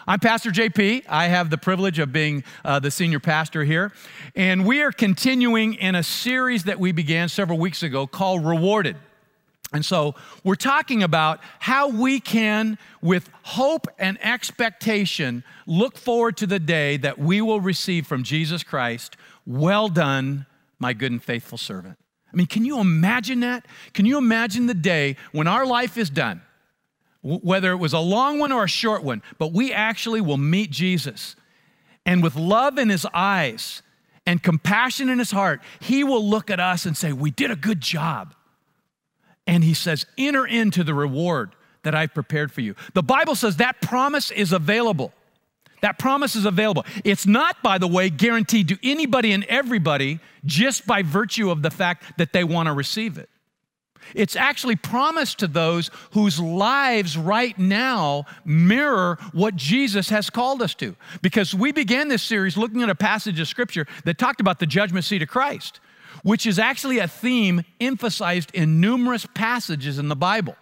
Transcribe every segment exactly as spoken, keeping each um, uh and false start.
I'm Pastor J P. I have the privilege of being uh, the senior pastor here. And we are continuing in a series that we began several weeks ago called Rewarded. And so we're talking about how we can, with hope and expectation, look forward to the day that we will receive from Jesus Christ, "Well done, my good and faithful servant." I mean, can you imagine that? Can you imagine the day when our life is done, whether it was a long one or a short one, but we actually will meet Jesus. And with love in his eyes and compassion in his heart, he will look at us and say, "We did a good job." And he says, "Enter into the reward that I've prepared for you." The Bible says that promise is available. That promise is available. It's not, by the way, guaranteed to anybody and everybody just by virtue of the fact that they want to receive it. It's actually promised to those whose lives right now mirror what Jesus has called us to. Because we began this series looking at a passage of Scripture that talked about the judgment seat of Christ, which is actually a theme emphasized in numerous passages in the Bible.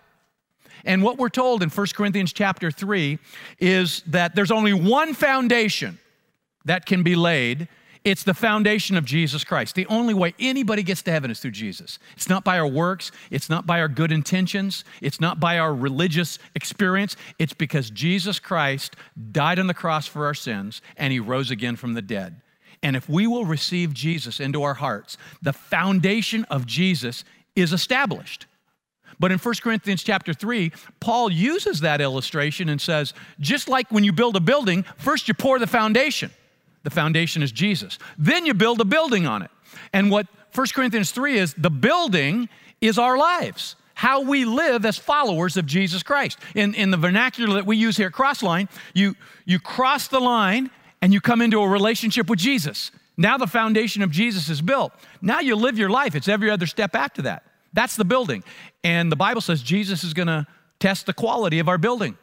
And what we're told in First Corinthians chapter three is that there's only one foundation that can be laid. It's the foundation of Jesus Christ. The only way anybody gets to heaven is through Jesus. It's not by our works. It's not by our good intentions. It's not by our religious experience. It's because Jesus Christ died on the cross for our sins and he rose again from the dead. And if we will receive Jesus into our hearts, the foundation of Jesus is established. But in First Corinthians chapter three, Paul uses that illustration and says, just like when you build a building, first you pour the foundation. The foundation is Jesus. Then you build a building on it. And what First Corinthians three is, the building is our lives, how we live as followers of Jesus Christ. In, in the vernacular that we use here at Crossline, you, you cross the line and you come into a relationship with Jesus. Now the foundation of Jesus is built. Now you live your life. It's every other step after that. That's the building. And the Bible says Jesus is going to test the quality of our building.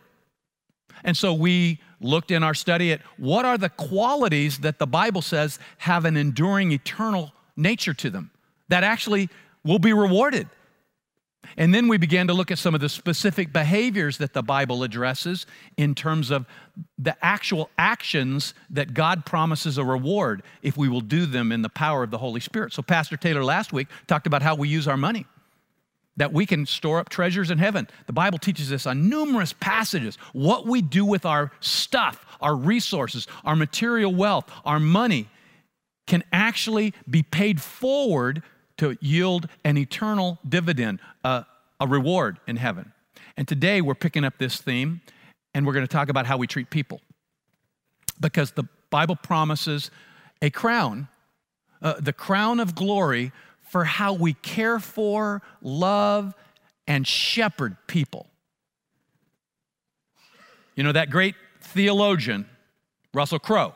And so we looked in our study at what are the qualities that the Bible says have an enduring, eternal nature to them that actually will be rewarded. And then we began to look at some of the specific behaviors that the Bible addresses in terms of the actual actions that God promises a reward if we will do them in the power of the Holy Spirit. So Pastor Taylor last week talked about how we use our money, that we can store up treasures in heaven. The Bible teaches us on numerous passages what we do with our stuff, our resources, our material wealth, our money can actually be paid forward to yield an eternal dividend, uh, a reward in heaven. And today we're picking up this theme and we're going to talk about how we treat people. Because the Bible promises a crown, uh, the crown of glory for how we care for, love, and shepherd people. You know, that great theologian, Russell Crowe,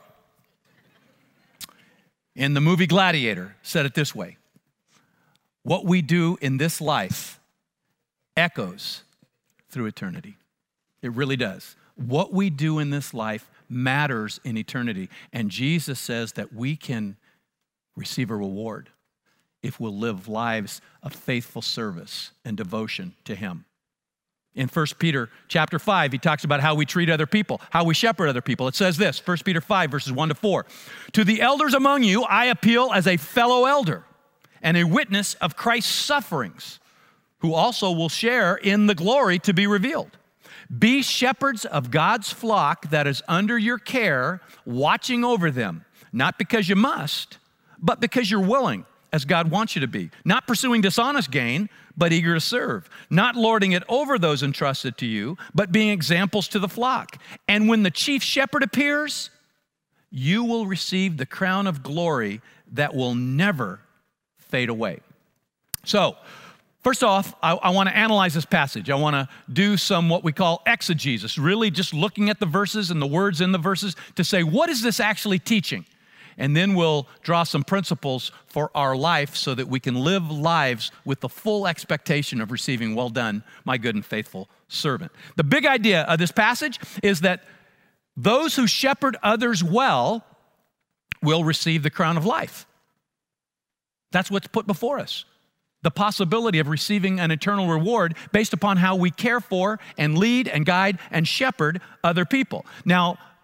in the movie Gladiator, said it this way: what we do in this life echoes through eternity. It really does. What we do in this life matters in eternity. And Jesus says that we can receive a reward if we'll live lives of faithful service and devotion to him. In First Peter chapter five, he talks about how we treat other people, how we shepherd other people. It says this, First Peter five, verses one to four. "To the elders among you, I appeal as a fellow elder and a witness of Christ's sufferings, who also will share in the glory to be revealed. Be shepherds of God's flock that is under your care, watching over them, not because you must, but because you're willing, as God wants you to be, not pursuing dishonest gain, but eager to serve, not lording it over those entrusted to you, but being examples to the flock. And when the chief shepherd appears, you will receive the crown of glory that will never fade away." So, first off, I, I want to analyze this passage. I want to do some what we call exegesis, really just looking at the verses and the words in the verses to say, what is this actually teaching? And then we'll draw some principles for our life so that we can live lives with the full expectation of receiving, "Well done, my good and faithful servant." The big idea of this passage is that those who shepherd others well will receive the crown of life. That's what's put before us. The possibility of receiving an eternal reward based upon how we care for and lead and guide and shepherd other people. Now,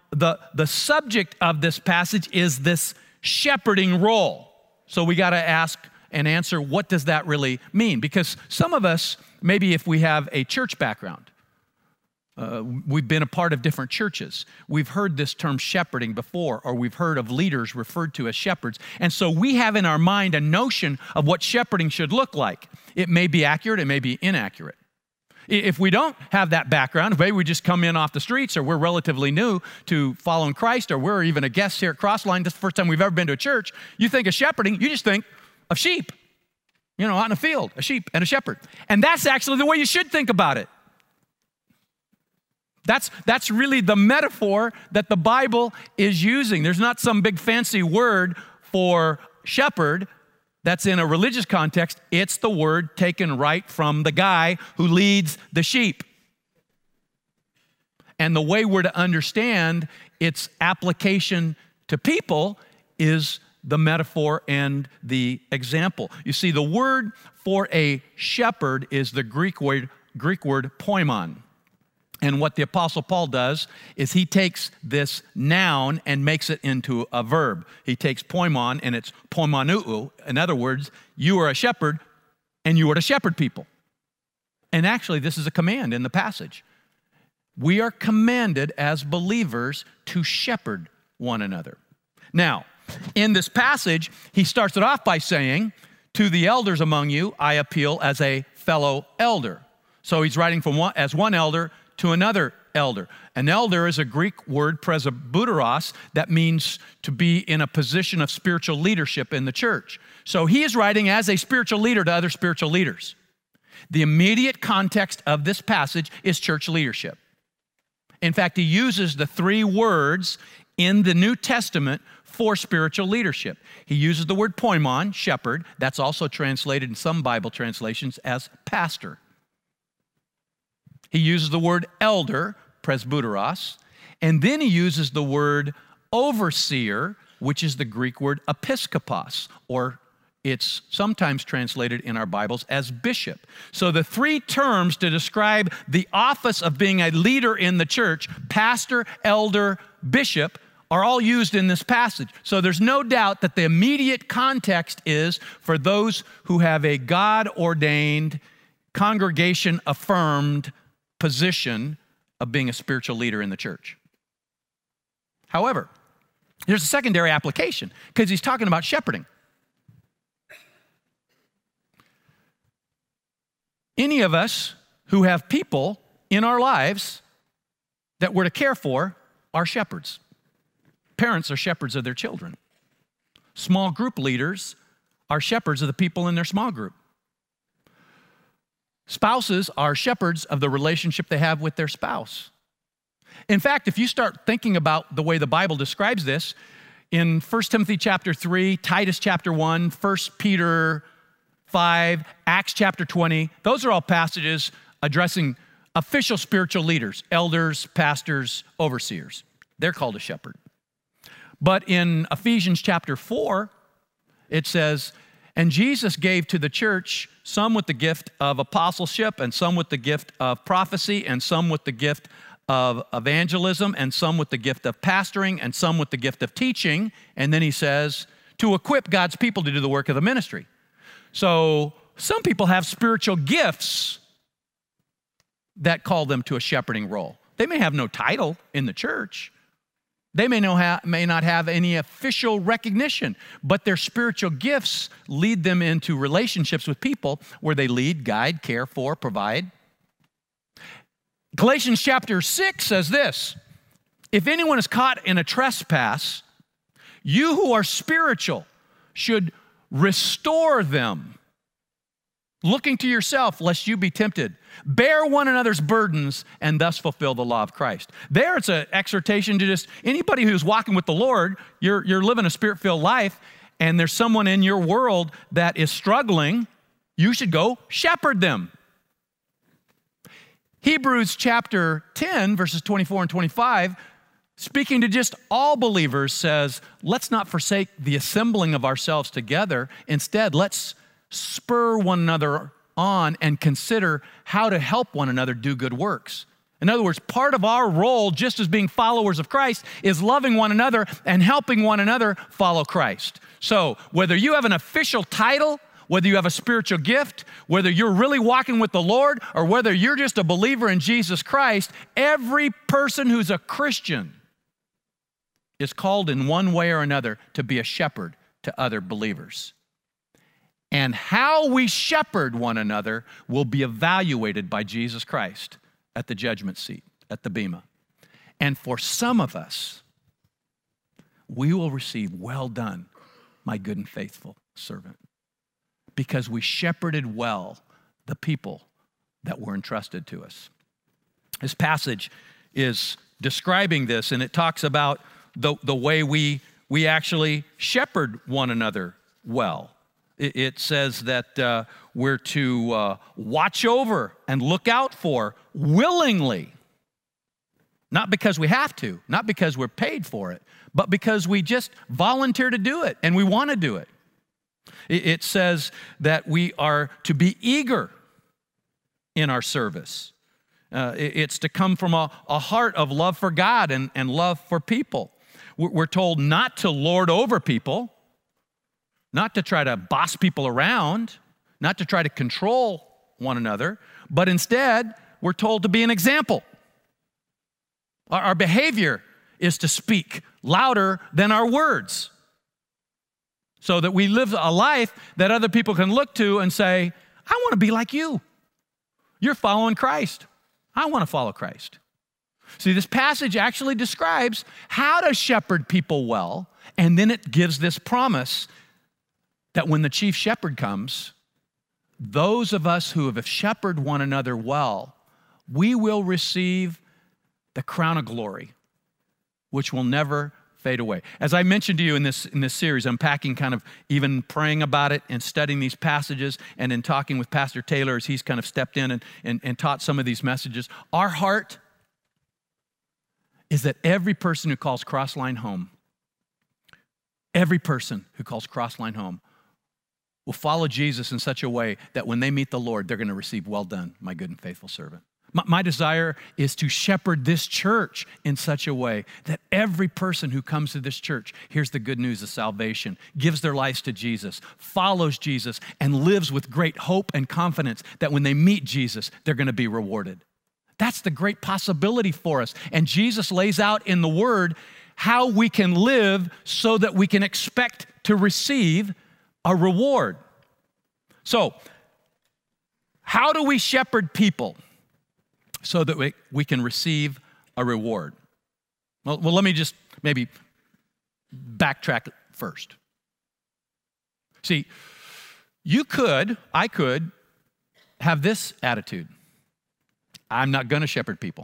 the, the subject of this passage is this shepherding role. So we got to ask and answer, what does that really mean? Because some of us, maybe if we have a church background, uh, we've been a part of different churches, we've heard this term shepherding before, or we've heard of leaders referred to as shepherds. And so we have in our mind a notion of what shepherding should look like. It may be accurate, it may be inaccurate. If we don't have that background, maybe we just come in off the streets, or we're relatively new to following Christ, or we're even a guest here at Crossline, this is the first time we've ever been to a church, you think of shepherding, you just think of sheep, you know, out in the field, a sheep and a shepherd. And that's actually the way you should think about it. That's, that's really the metaphor that the Bible is using. There's not some big fancy word for shepherd that's in a religious context. It's the word taken right from the guy who leads the sheep. And the way we're to understand its application to people is the metaphor and the example. You see, the word for a shepherd is the Greek word, Greek word poimon. And what the Apostle Paul does is he takes this noun and makes it into a verb. He takes poimon and it's poimonuu. In other words, you are a shepherd and you are to shepherd people. And actually, this is a command in the passage. We are commanded as believers to shepherd one another. Now, in this passage, he starts it off by saying, to the elders among you, I appeal as a fellow elder. So he's writing from one, as one elder to another elder. An elder is a Greek word, presbyteros, that means to be in a position of spiritual leadership in the church. So he is writing as a spiritual leader to other spiritual leaders. The immediate context of this passage is church leadership. In fact, he uses the three words in the New Testament for spiritual leadership. He uses the word poimon, shepherd. That's also translated in some Bible translations as pastor. He uses the word elder, presbyteros, and then he uses the word overseer, which is the Greek word episkopos, or it's sometimes translated in our Bibles as bishop. So the three terms to describe the office of being a leader in the church, pastor, elder, bishop, are all used in this passage. So there's no doubt that the immediate context is for those who have a God-ordained, congregation-affirmed position of being a spiritual leader in the church. However, there's a secondary application because he's talking about shepherding. Any of us who have people in our lives that we're to care for are shepherds. Parents are shepherds of their children. Small group leaders are shepherds of the people in their small group. Spouses are shepherds of the relationship they have with their spouse. In fact, if you start thinking about the way the Bible describes this, in First Timothy chapter three, Titus chapter one, First Peter five, Acts chapter twenty, those are all passages addressing official spiritual leaders, elders, pastors, overseers. They're called a shepherd. But in Ephesians chapter four, it says, and Jesus gave to the church some with the gift of apostleship, and some with the gift of prophecy, and some with the gift of evangelism, and some with the gift of pastoring, and some with the gift of teaching. And then he says, to equip God's people to do the work of the ministry. So some people have spiritual gifts that call them to a shepherding role. They may have no title in the church. They may, know ha- may not have any official recognition, but their spiritual gifts lead them into relationships with people where they lead, guide, care for, provide. Galatians chapter six says this, if anyone is caught in a trespass, you who are spiritual should restore them, looking to yourself lest you be tempted. Bear one another's burdens and thus fulfill the law of Christ. There it's an exhortation to just anybody who's walking with the Lord, you're, you're living a spirit-filled life, and there's someone in your world that is struggling, you should go shepherd them. Hebrews chapter ten, verses twenty-four and twenty-five, speaking to just all believers, says, let's not forsake the assembling of ourselves together. Instead, let's spur one another on and consider how to help one another do good works. In other words, part of our role, just as being followers of Christ, is loving one another and helping one another follow Christ. So whether you have an official title, whether you have a spiritual gift, whether you're really walking with the Lord, or whether you're just a believer in Jesus Christ, every person who's a Christian is called in one way or another to be a shepherd to other believers. And how we shepherd one another will be evaluated by Jesus Christ at the judgment seat, at the bema. And for some of us, we will receive, well done, my good and faithful servant, because we shepherded well the people that were entrusted to us. This passage is describing this, and it talks about the, the way we, we actually shepherd one another well. It, it says that uh, we're to uh, watch over and look out for willingly, not because we have to, not because we're paid for it, but because we just volunteer to do it and we want to do it. It, it says that we are to be eager in our service. Uh, it, it's to come from a, a heart of love for God and, and love for people. We're, we're told not to lord over people, not to try to boss people around, not to try to control one another, but instead we're told to be an example. Our, our behavior is to speak louder than our words, so that we live a life that other people can look to and say, I want to be like you. You're following Christ. I want to follow Christ. See, this passage actually describes how to shepherd people well, and then it gives this promise that when the chief shepherd comes, those of us who have shepherded one another well, we will receive the crown of glory, which will never fade away. As I mentioned to you in this, in this series, unpacking kind of even praying about it and studying these passages, and in talking with Pastor Taylor as he's kind of stepped in and, and, and taught some of these messages, our heart is that every person who calls Crossline home, every person who calls Crossline home will follow Jesus in such a way that when they meet the Lord, they're going to receive, well done, my good and faithful servant. My, my desire is to shepherd this church in such a way that every person who comes to this church hears the good news of salvation, gives their lives to Jesus, follows Jesus, and lives with great hope and confidence that when they meet Jesus, they're going to be rewarded. That's the great possibility for us. And Jesus lays out in the Word how we can live so that we can expect to receive a reward. So, how do we shepherd people so that we, we can receive a reward? Well, well, let me just maybe backtrack first. See, you could, I could, have this attitude. I'm not going to shepherd people.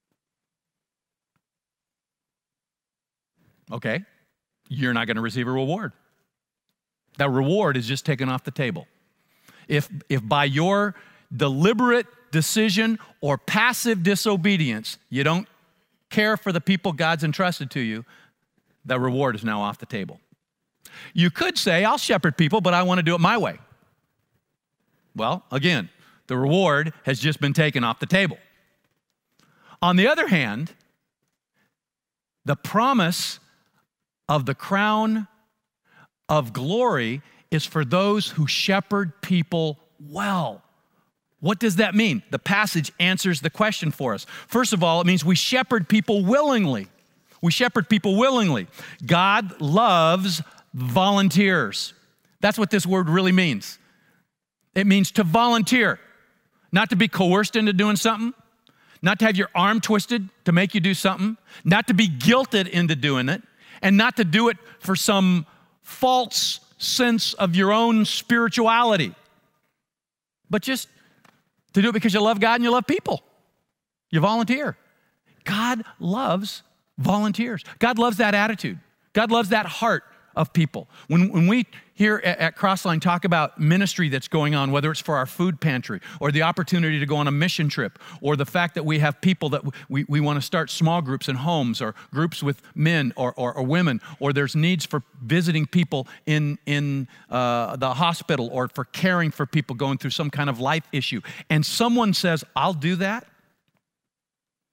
Okay, you're not going to receive a reward. That reward is just taken off the table. If, if by your deliberate decision or passive disobedience, you don't care for the people God's entrusted to you, the reward is now off the table. You could say, I'll shepherd people, but I want to do it my way. Well, again, the reward has just been taken off the table. On the other hand, the promise of the crown of glory is for those who shepherd people well. What does that mean? The passage answers the question for us. First of all, it means we shepherd people willingly. We shepherd people willingly. God loves volunteers. That's what this word really means. It means to volunteer, not to be coerced into doing something, not to have your arm twisted to make you do something, not to be guilted into doing it, and not to do it for some false sense of your own spirituality, but just to do it because you love God and you love people. You volunteer. God loves volunteers. God loves that attitude. God loves that heart of people. When, when we here at, at Crossline talk about ministry that's going on, whether it's for our food pantry or the opportunity to go on a mission trip or the fact that we have people that we, we want to start small groups in homes or groups with men or, or, or women, or there's needs for visiting people in, in uh, the hospital or for caring for people going through some kind of life issue, and someone says, I'll do that,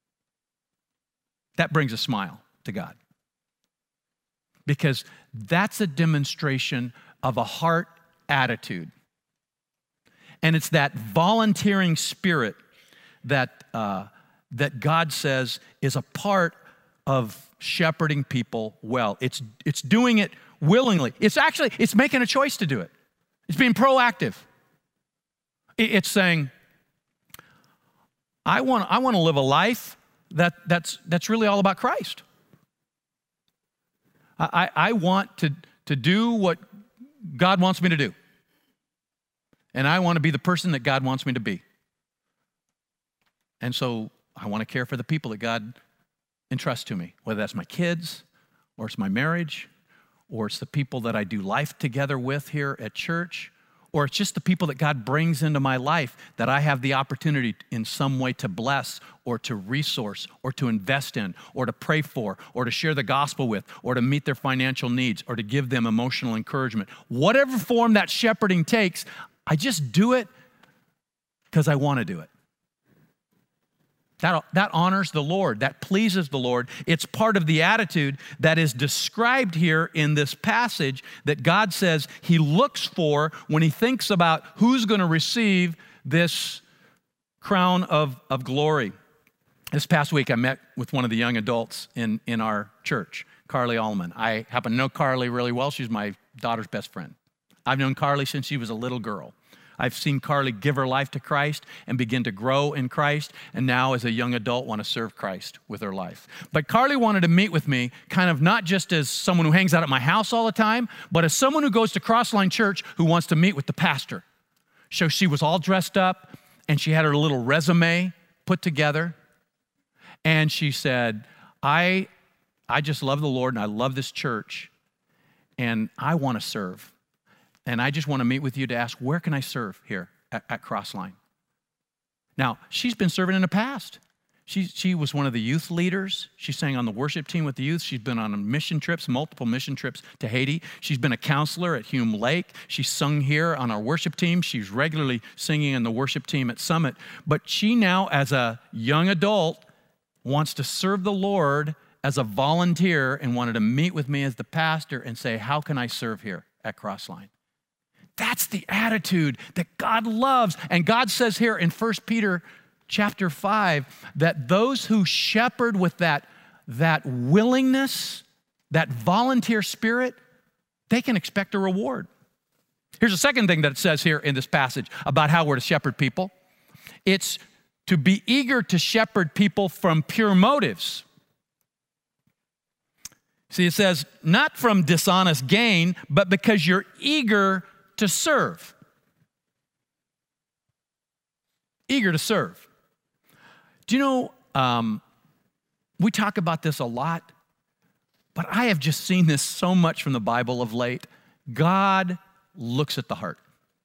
that brings a smile to God. Because that's a demonstration of a heart attitude. And it's that volunteering spirit that, uh, that God says is a part of shepherding people well. It's, it's doing it willingly. It's actually, it's making a choice to do it. It's being proactive. It, it's saying, I want, I want to live a life that, that's, that's really all about Christ. I, I want to, to do what God wants me to do. And I want to be the person that God wants me to be. And so I want to care for the people that God entrusts to me, whether that's my kids, or it's my marriage, or it's the people that I do life together with here at church, or it's just the people that God brings into my life that I have the opportunity in some way to bless, or to resource, or to invest in, or to pray for, or to share the gospel with, or to meet their financial needs, or to give them emotional encouragement. Whatever form that shepherding takes, I just do it because I want to do it. That, that honors the Lord. That pleases the Lord. It's part of the attitude that is described here in this passage that God says he looks for when he thinks about who's going to receive this crown of, of glory. This past week, I met with one of the young adults in, in our church, Carly Allman. I happen to know Carly really well. She's my daughter's best friend. I've known Carly since she was a little girl. I've seen Carly give her life to Christ and begin to grow in Christ, and now as a young adult want to serve Christ with her life. But Carly wanted to meet with me kind of not just as someone who hangs out at my house all the time, but as someone who goes to Crossline Church who wants to meet with the pastor. So she was all dressed up, and she had her little resume put together, and she said, I, I just love the Lord, and I love this church, and I want to serve. And I just want to meet with you to ask, where can I serve here at, at Crossline? Now, she's been serving in the past. She, she was one of the youth leaders. She sang on the worship team with the youth. She's been on mission trips, multiple mission trips to Haiti. She's been a counselor at Hume Lake. She's sung here on our worship team. She's regularly singing on the worship team at Summit. But she now, as a young adult, wants to serve the Lord as a volunteer and wanted to meet with me as the pastor and say, how can I serve here at Crossline? That's the attitude that God loves. And God says here in First Peter chapter five that those who shepherd with that, that willingness, that volunteer spirit, they can expect a reward. Here's a second thing that it says here in this passage about how we're to shepherd people. It's to be eager to shepherd people from pure motives. See, it says, not from dishonest gain, but because you're eager to serve. Eager to serve. Do you know, um, we talk about this a lot, but I have just seen this so much from the Bible of late. God looks at the heart.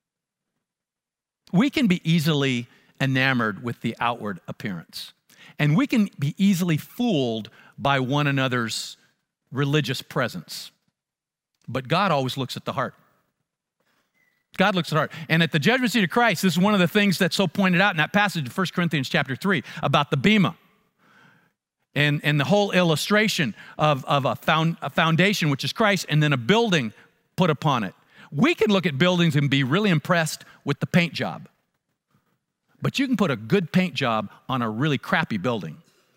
We can be easily enamored with the outward appearance, and we can be easily fooled by one another's religious presence. But God always looks at the heart. God looks at the heart. And at the judgment seat of Christ, this is one of the things that's so pointed out in that passage in First Corinthians chapter three about the bema. And, and the whole illustration of, of a, found, a foundation, which is Christ, and then a building put upon it. We can look at buildings and be really impressed with the paint job. But you can put a good paint job on a really crappy building.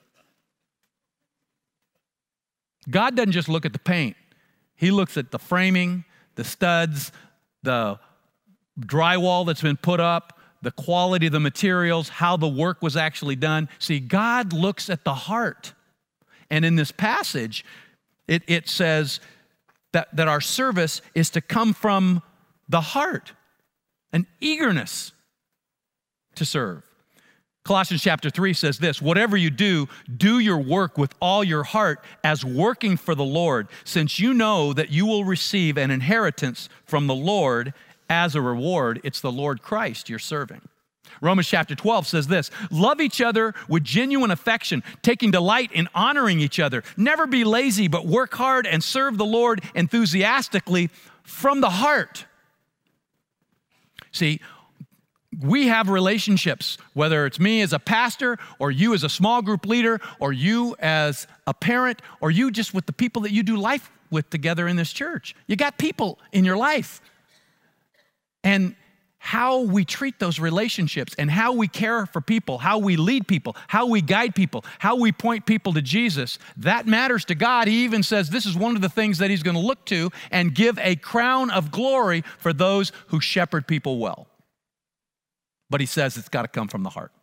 God doesn't just look at the paint. He looks at the framing, the studs, the drywall that's been put up, the quality of the materials, how the work was actually done. See, God looks at the heart. And in this passage, it, it says that, that our service is to come from the heart, an eagerness to serve. Colossians chapter three says this, whatever you do, do your work with all your heart as working for the Lord, since you know that you will receive an inheritance from the Lord as a reward. It's the Lord Christ you're serving. Romans chapter twelve says this, love each other with genuine affection, taking delight in honoring each other. Never be lazy, but work hard and serve the Lord enthusiastically from the heart. See, We have relationships, whether it's me as a pastor or you as a small group leader or you as a parent or you just with the people that you do life with together in this church. You got people in your life. And how we treat those relationships and how we care for people, how we lead people, how we guide people, how we point people to Jesus, that matters to God. He even says this is one of the things that he's going to look to and give a crown of glory for those who shepherd people well. But he says it's got to come from the heart.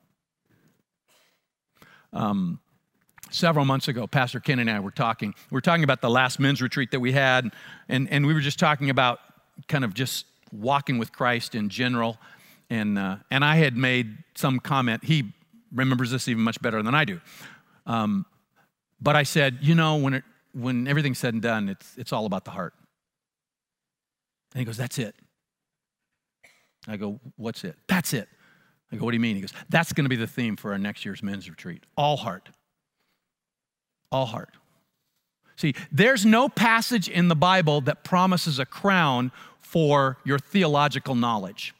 Um, several months ago, Pastor Ken and I were talking. We were talking about the last men's retreat that we had, and, and we were just talking about kind of just walking with Christ in general. And, uh, and I had made some comment. He remembers this even much better than I do. Um, but I said, you know, when, it, when everything's said and done, it's, it's all about the heart. And he goes, that's it. I go, what's it? That's it. I go, what do you mean? He goes, that's going to be the theme for our next year's men's retreat. All heart. All heart. See, there's no passage in the Bible that promises a crown for your theological knowledge.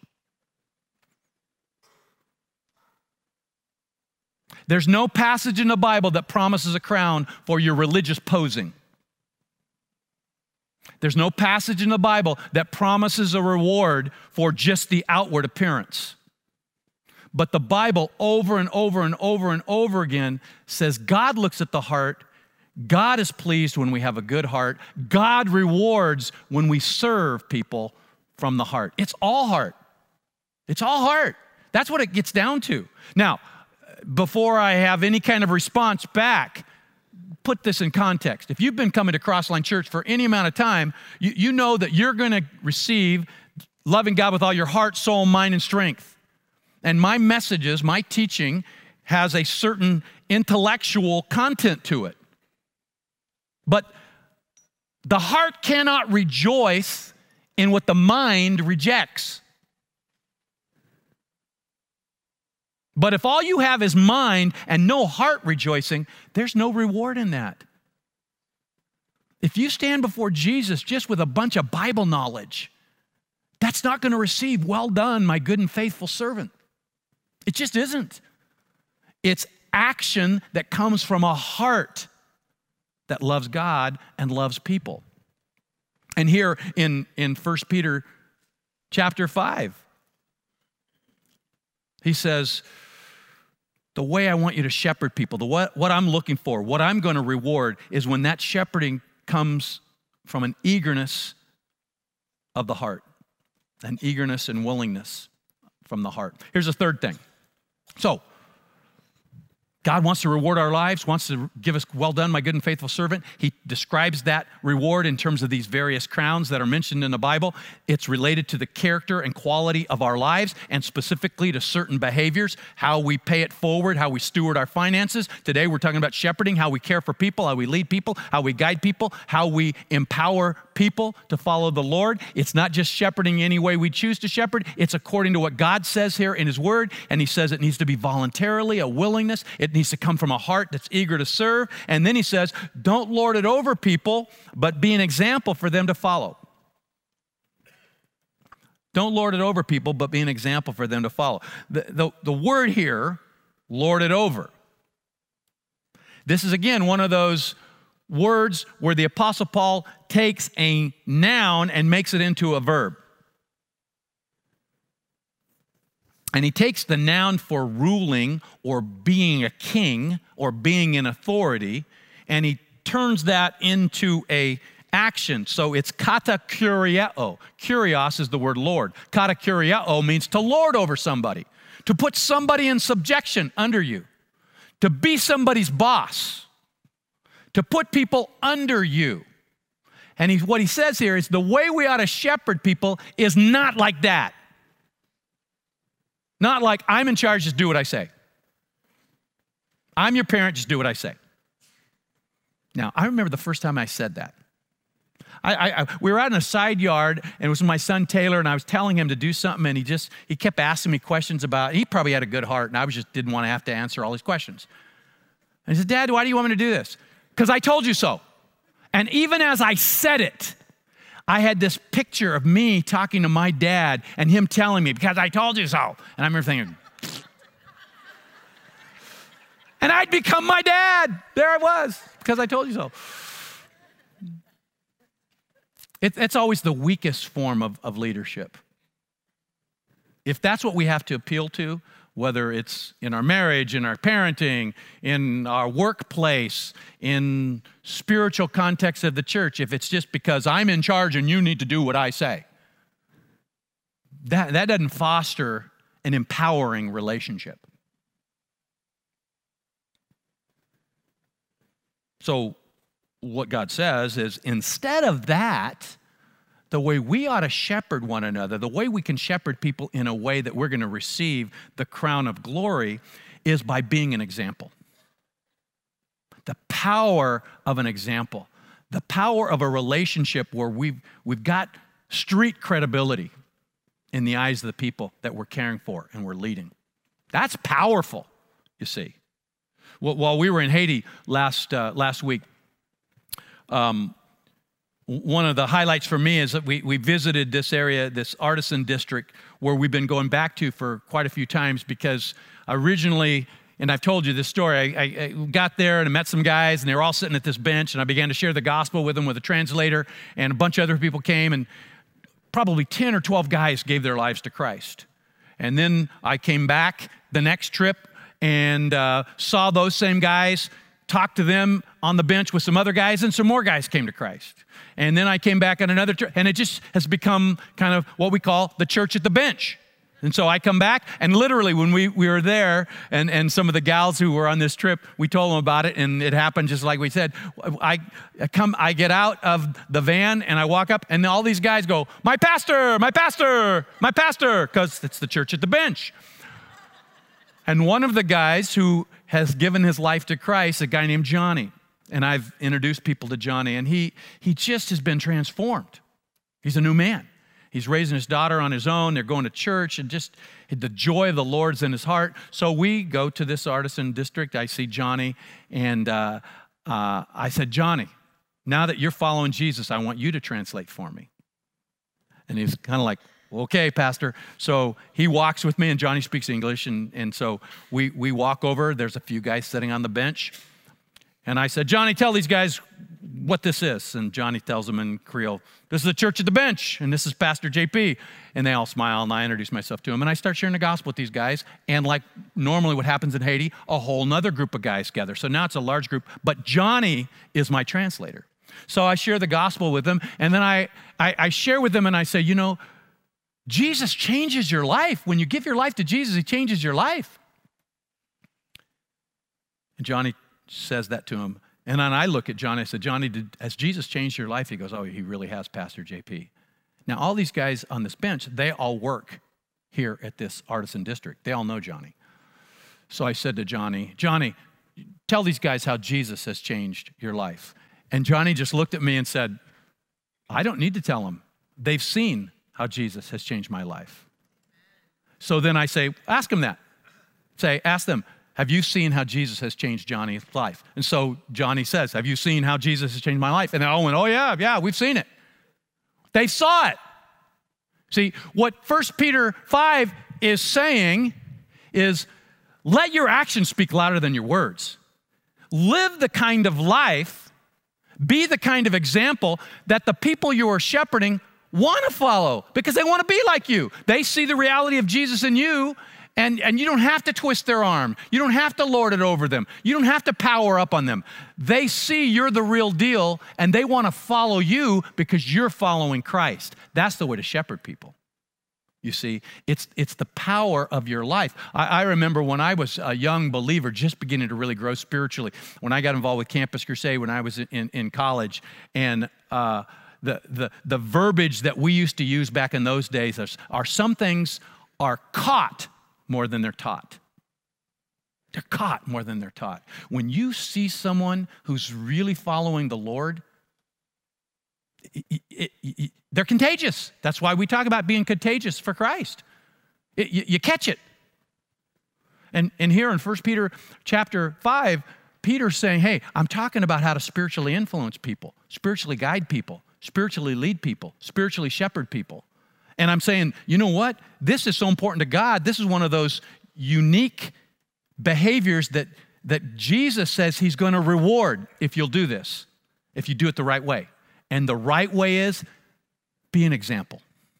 There's no passage in the Bible that promises a crown for your religious posing. There's no passage in the Bible that promises a reward for just the outward appearance. But the Bible over and over and over and over again says God looks at the heart. God is pleased when we have a good heart. God rewards when we serve people from the heart. It's all heart. It's all heart. That's what it gets down to. Now, before I have any kind of response back, put this in context. If you've been coming to Crossline Church for any amount of time, you, you know that you're going to receive loving God with all your heart, soul, mind, and strength. And my messages, my teaching, has a certain intellectual content to it. But the heart cannot rejoice in what the mind rejects. But if all you have is mind and no heart rejoicing, there's no reward in that. If you stand before Jesus just with a bunch of Bible knowledge, that's not going to receive, well done, my good and faithful servant. It just isn't. It's action that comes from a heart that loves God and loves people. And here in, in First Peter chapter five, he says, the way I want you to shepherd people, the what, what I'm looking for, what I'm going to reward is when that shepherding comes from an eagerness of the heart, an eagerness and willingness from the heart. Here's a third thing. So, God wants to reward our lives, wants to give us, well done, my good and faithful servant. He describes that reward in terms of these various crowns that are mentioned in the Bible. It's related to the character and quality of our lives and specifically to certain behaviors, how we pay it forward, how we steward our finances. Today we're talking about shepherding, how we care for people, how we lead people, how we guide people, how we empower people to follow the Lord. It's not just shepherding any way we choose to shepherd. It's according to what God says here in his word, and he says it needs to be voluntarily, a willingness. It needs to come from a heart that's eager to serve. And then he says, don't lord it over people, but be an example for them to follow. Don't lord it over people, but be an example for them to follow. The, the, the word here, lord it over. This is, again, one of those words where the Apostle Paul takes a noun and makes it into a verb. And he takes the noun for ruling or being a king or being in authority, and he turns that into a action. So it's kata kuriao. Kurios is the word Lord. Kata kuriao means to lord over somebody, to put somebody in subjection under you, to be somebody's boss, to put people under you. And he, what he says here is the way we ought to shepherd people is not like that. Not like, I'm in charge, just do what I say. I'm your parent, just do what I say. Now, I remember the first time I said that. I, I, I, we were out in a side yard, and it was my son Taylor, and I was telling him to do something, and he just, he kept asking me questions about it. He probably had a good heart, and I was just didn't want to have to answer all these questions. And he said, Dad, why do you want me to do this? Because I told you so. And even as I said it, I had this picture of me talking to my dad and him telling me, because I told you so. And I remember thinking, and I'd become my dad. There I was, because I told you so. It, it's always the weakest form of, of leadership. If that's what we have to appeal to, whether it's in our marriage, in our parenting, in our workplace, in spiritual context of the church, if it's just because I'm in charge and you need to do what I say, that, that doesn't foster an empowering relationship. So what God says is, instead of that, the way we ought to shepherd one another, the way we can shepherd people in a way that we're going to receive the crown of glory, is by being an example. The power of an example, the power of a relationship where we've, we've got street credibility in the eyes of the people that we're caring for and we're leading. That's powerful, you see. While we were in Haiti last, uh, last week, um, one of the highlights for me is that we, we visited this area, this artisan district, where we've been going back to for quite a few times, because originally, and I've told you this story, I, I, I got there and I met some guys, and they were all sitting at this bench, and I began to share the gospel with them with a translator, and a bunch of other people came, and probably ten or twelve guys gave their lives to Christ. And then I came back the next trip and uh, saw those same guys, talked to them on the bench with some other guys, and some more guys came to Christ. And then I came back on another trip, and it just has become kind of what we call the church at the bench. And so I come back, and literally when we, we were there, and, and some of the gals who were on this trip, we told them about it, and it happened just like we said. I come, I get out of the van, and I walk up, and all these guys go, "My pastor, my pastor, my pastor," because it's the church at the bench. And one of the guys who has given his life to Christ, a guy named Johnny, and I've introduced people to Johnny, and he he just has been transformed. He's a new man. He's raising his daughter on his own. They're going to church, and just the joy of the Lord's in his heart. So we go to this artisan district. I see Johnny, and uh, uh, I said, "Johnny, now that you're following Jesus, I want you to translate for me." And he's kind of like, "Okay, Pastor." So he walks with me, and Johnny speaks English, and, and so we, we walk over. There's a few guys sitting on the bench. And I said, "Johnny, tell these guys what this is." And Johnny tells them in Creole, "This is the church at the bench, and this is Pastor J P. And they all smile, and I introduce myself to them. And I start sharing the gospel with these guys. And like normally what happens in Haiti, a whole nother group of guys gather. So now it's a large group, but Johnny is my translator. So I share the gospel with them, and then I, I, I share with them, and I say, you know, Jesus changes your life. When you give your life to Jesus, he changes your life. And Johnny says that to him. And then I look at Johnny, I said, "Johnny, did, has Jesus changed your life?" He goes, "Oh, he really has, Pastor J P. Now, all these guys on this bench, they all work here at this artisan district. They all know Johnny. So I said to Johnny, "Johnny, tell these guys how Jesus has changed your life." And Johnny just looked at me and said, "I don't need to tell them. They've seen how Jesus has changed my life." So then I say, ask them that. Say, ask them, "Have you seen how Jesus has changed Johnny's life?" And so Johnny says, "Have you seen how Jesus has changed my life?" And they all went, "Oh yeah, yeah, we've seen it." They saw it. See, what First Peter five is saying is, let your actions speak louder than your words. Live the kind of life, be the kind of example that the people you are shepherding want to follow, because they want to be like you. They see the reality of Jesus in you, and, and you don't have to twist their arm. You don't have to lord it over them. You don't have to power up on them. They see you're the real deal, and they want to follow you because you're following Christ. That's the way to shepherd people. You see, it's, it's the power of your life. I, I remember when I was a young believer, just beginning to really grow spiritually, when I got involved with Campus Crusade when I was in, in college, and uh, the, the, the verbiage that we used to use back in those days are, are some things are caught more than they're taught. They're caught more than they're taught. When you see someone who's really following the Lord, it, it, it, they're contagious. That's why we talk about being contagious for Christ. It, you, you catch it. And, and here in First Peter chapter five, Peter's saying, hey, I'm talking about how to spiritually influence people, spiritually guide people, spiritually lead people, spiritually shepherd people. And I'm saying, you know what? This is so important to God. This is one of those unique behaviors that, that Jesus says he's going to reward if you'll do this, if you do it the right way. And the right way is be an example.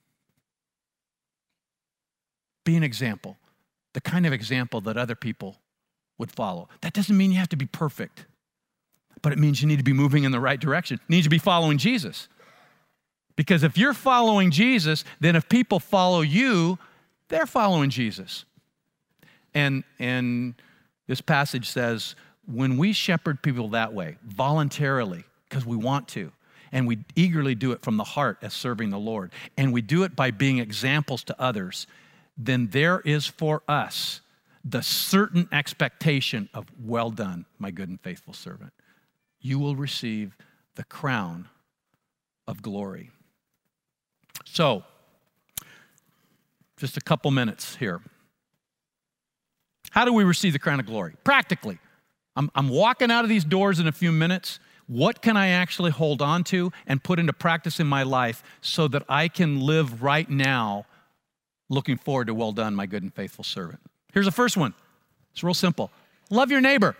Be an example, the kind of example that other people would follow. That doesn't mean you have to be perfect, but it means you need to be moving in the right direction. You need to be following Jesus. Because if you're following Jesus, then if people follow you, they're following Jesus. And, and this passage says, when we shepherd people that way, voluntarily, because we want to, and we eagerly do it from the heart as serving the Lord, and we do it by being examples to others, then there is for us the certain expectation of, well done, my good and faithful servant. You will receive the crown of glory. So, just a couple minutes here. How do we receive the crown of glory? Practically. I'm, I'm walking out of these doors in a few minutes. What can I actually hold on to and put into practice in my life so that I can live right now looking forward to, well done, my good and faithful servant? Here's the first one. It's real simple. Love your neighbor.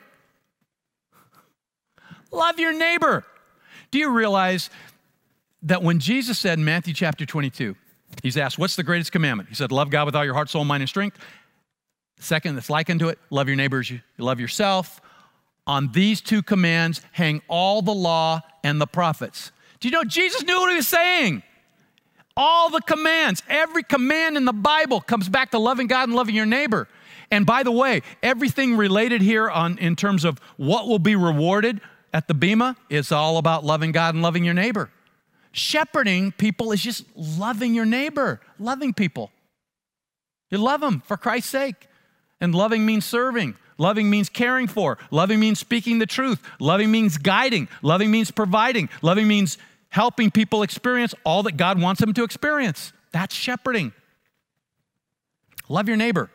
Love your neighbor. Do you realize that when Jesus said in Matthew chapter twenty-two, he's asked, what's the greatest commandment? He said, love God with all your heart, soul, mind, and strength. Second, that's likened to it, love your neighbors, you love yourself. On these two commands hang all the law and the prophets. Do you know Jesus knew what he was saying? All the commands, every command in the Bible comes back to loving God and loving your neighbor. And by the way, everything related here on in terms of what will be rewarded at the Bema is all about loving God and loving your neighbor. Shepherding people is just loving your neighbor, loving people. You love them for Christ's sake. And loving means serving. Loving means caring for. Loving means speaking the truth. Loving means guiding. Loving means providing. Loving means helping people experience all that God wants them to experience. That's shepherding. Love your neighbor.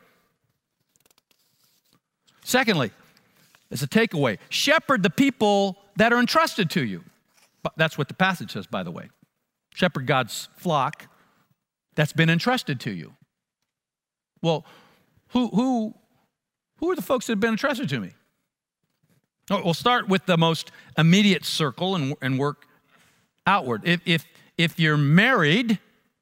Secondly, as a takeaway, shepherd the people that are entrusted to you. That's what the passage says, by the way. Shepherd God's flock that's been entrusted to you. Well, who, who, who are the folks that have been entrusted to me? We'll start with the most immediate circle and, and work outward. If, if, if you're married,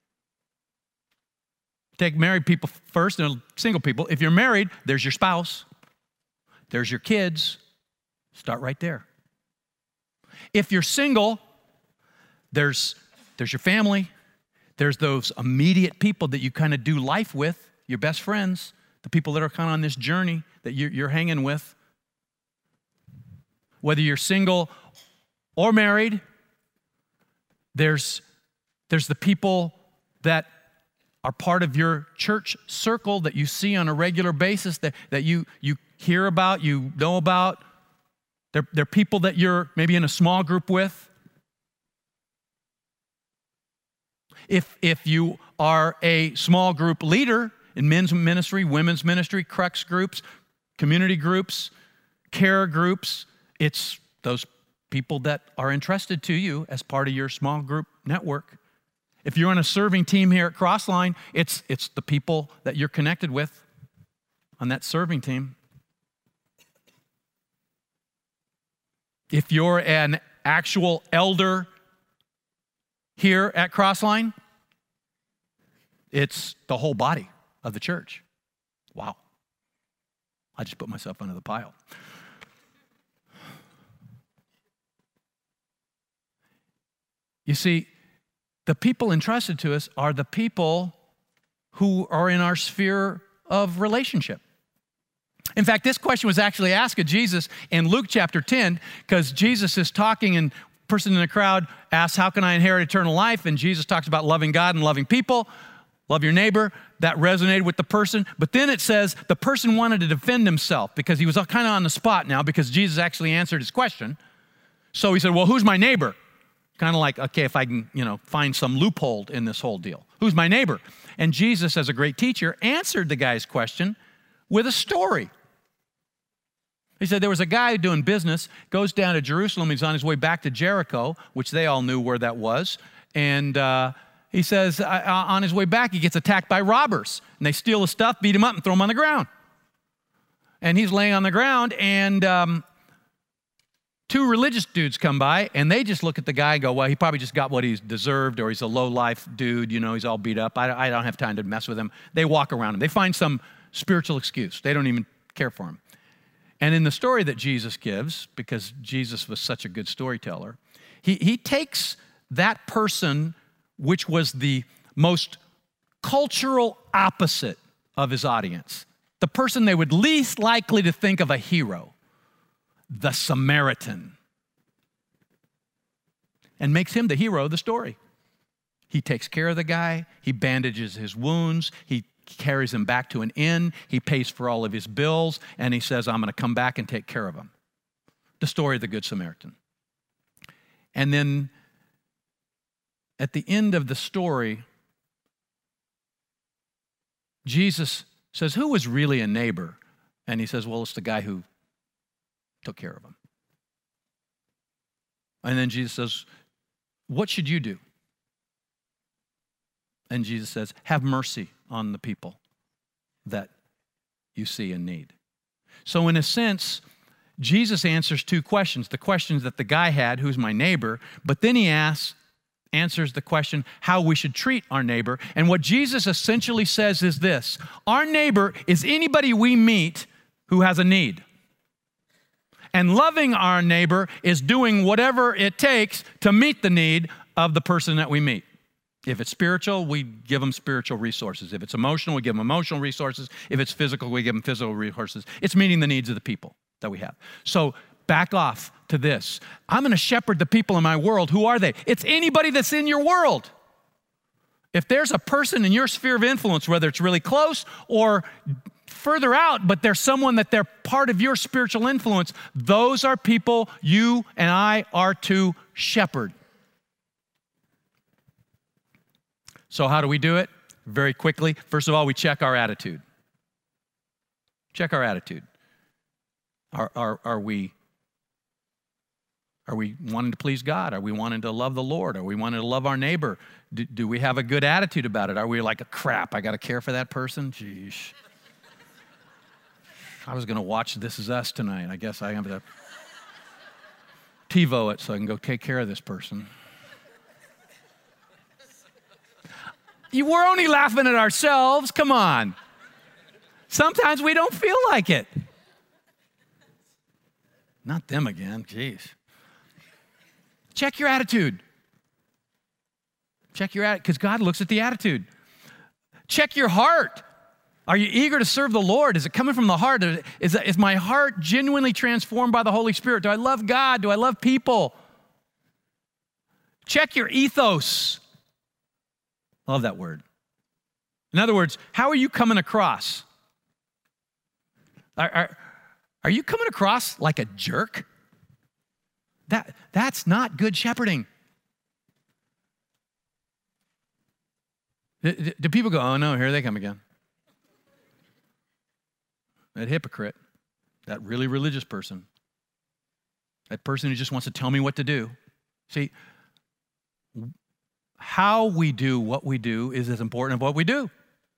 take married people first and single people. If you're married, there's your spouse. There's your kids. Start right there. If you're single, there's, there's your family. There's those immediate people that you kind of do life with, your best friends, the people that are kind of on this journey that you're, you're hanging with. Whether you're single or married, there's, there's the people that are part of your church circle that you see on a regular basis, that, that you, you hear about, you know about. They're, they're people that you're maybe in a small group with. If, if you are a small group leader in men's ministry, women's ministry, crux groups, community groups, care groups, it's those people that are entrusted to you as part of your small group network. If you're on a serving team here at Crossline, it's, it's the people that you're connected with on that serving team. If you're an actual elder here at Crossline, it's the whole body of the church. Wow. I just put myself under the pile. You see, the people entrusted to us are the people who are in our sphere of relationship. In fact, this question was actually asked of Jesus in Luke chapter ten, because Jesus is talking and a person in the crowd asks, how can I inherit eternal life? And Jesus talks about loving God and loving people. Love your neighbor. That resonated with the person. But then it says the person wanted to defend himself because he was kind of on the spot now because Jesus actually answered his question. So he said, well, who's my neighbor? Kind of like, okay, if I can, you know, find some loophole in this whole deal. Who's my neighbor? And Jesus, as a great teacher, answered the guy's question with a story. He said there was a guy doing business, goes down to Jerusalem. He's on his way back to Jericho, which they all knew where that was. And uh, he says uh, on his way back, he gets attacked by robbers. And they steal his stuff, beat him up, and throw him on the ground. And he's laying on the ground, and um, two religious dudes come by, and they just look at the guy and go, well, he probably just got what he's deserved, or he's a low-life dude, you know, he's all beat up. I, I don't have time to mess with him. They walk around him. They find some spiritual excuse. They don't even care for him. And in the story that Jesus gives, because Jesus was such a good storyteller, he, he takes that person, which was the most cultural opposite of his audience, the person they would least likely to think of a hero, the Samaritan, and makes him the hero of the story. He takes care of the guy. He bandages his wounds. He carries him back to an inn. He pays for all of his bills, and he says, I'm going to come back and take care of him. The story of the Good Samaritan. And then at the end of the story, Jesus says, who was really a neighbor? And he says, well, it's the guy who took care of him. And then Jesus says, what should you do? And Jesus says, have mercy on the people that you see in need. So in a sense, Jesus answers two questions. The questions that the guy had, who's my neighbor, but then he asks, answers the question how we should treat our neighbor. And what Jesus essentially says is this: our neighbor is anybody we meet who has a need. And loving our neighbor is doing whatever it takes to meet the need of the person that we meet. If it's spiritual, we give them spiritual resources. If it's emotional, we give them emotional resources. If it's physical, we give them physical resources. It's meeting the needs of the people that we have. So back off to this. I'm going to shepherd the people in my world. Who are they? It's anybody that's in your world. If there's a person in your sphere of influence, whether it's really close or further out, but there's someone that they're part of your spiritual influence, those are people you and I are to shepherd. So how do we do it? Very quickly. First of all, we check our attitude. Check our attitude. Are, are, are we Are we wanting to please God? Are we wanting to love the Lord? Are we wanting to love our neighbor? Do, do we have a good attitude about it? Are we like, crap, I got to care for that person? Jeez. I was going to watch This Is Us tonight. I guess I have to TiVo it so I can go take care of this person. You, we're only laughing at ourselves. Come on. Sometimes we don't feel like it. Not them again. Jeez. Check your attitude. Check your attitude, because God looks at the attitude. Check your heart. Are you eager to serve the Lord? Is it coming from the heart? Is, is my heart genuinely transformed by the Holy Spirit? Do I love God? Do I love people? Check your ethos. Love that word. In other words, how are you coming across? Are, are, are you coming across like a jerk? That, that's not good shepherding. Do, do people go, oh no, here they come again? That hypocrite, that really religious person, that person who just wants to tell me what to do. See, how we do what we do is as important as what we do.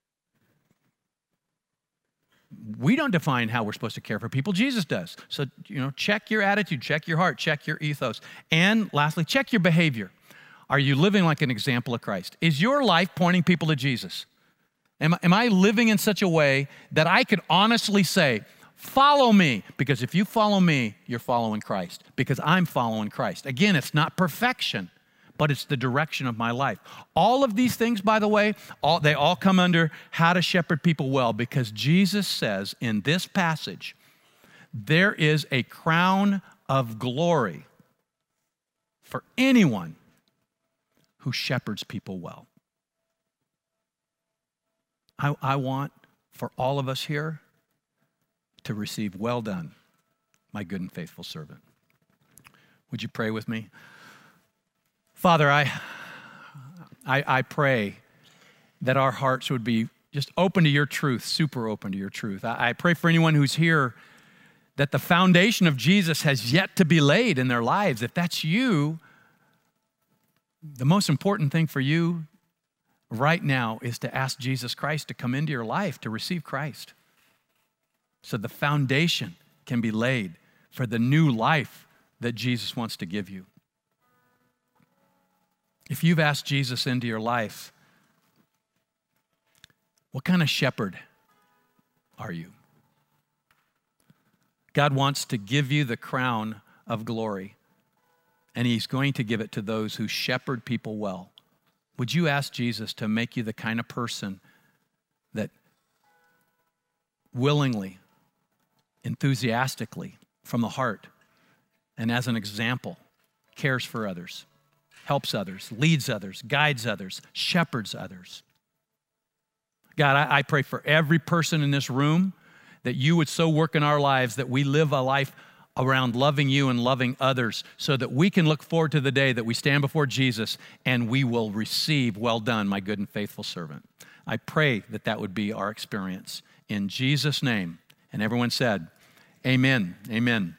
We don't define how we're supposed to care for people. Jesus does. So, you know, check your attitude, check your heart, check your ethos. And lastly, check your behavior. Are you living like an example of Christ? Is your life pointing people to Jesus? Am, am I living in such a way that I could honestly say, follow me? Because if you follow me, you're following Christ. Because I'm following Christ. Again, it's not perfection, but it's the direction of my life. All of these things, by the way, all, they all come under how to shepherd people well, because Jesus says in this passage, there is a crown of glory for anyone who shepherds people well. I, I want for all of us here to receive, well done, my good and faithful servant. Would you pray with me? Father, I, I, I pray that our hearts would be just open to your truth, super open to your truth. I, I pray for anyone who's here that the foundation of Jesus has yet to be laid in their lives, if that's you, the most important thing for you right now is to ask Jesus Christ to come into your life, to receive Christ, so the foundation can be laid for the new life that Jesus wants to give you. If you've asked Jesus into your life, what kind of shepherd are you? God wants to give you the crown of glory, and he's going to give it to those who shepherd people well. Would you ask Jesus to make you the kind of person that willingly, enthusiastically, from the heart, and as an example, cares for others, helps others, leads others, guides others, shepherds others? God, I, I pray for every person in this room that you would so work in our lives that we live a life around loving you and loving others, so that we can look forward to the day that we stand before Jesus and we will receive, well done, my good and faithful servant. I pray that that would be our experience. In Jesus' name. And everyone said, amen, amen.